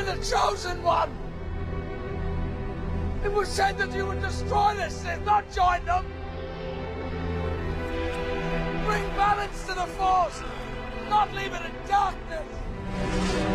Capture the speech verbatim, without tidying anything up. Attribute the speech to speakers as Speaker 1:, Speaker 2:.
Speaker 1: the Chosen One! It was said that you would destroy the Sith, not join them! Bring balance to the Force, not leave it in darkness!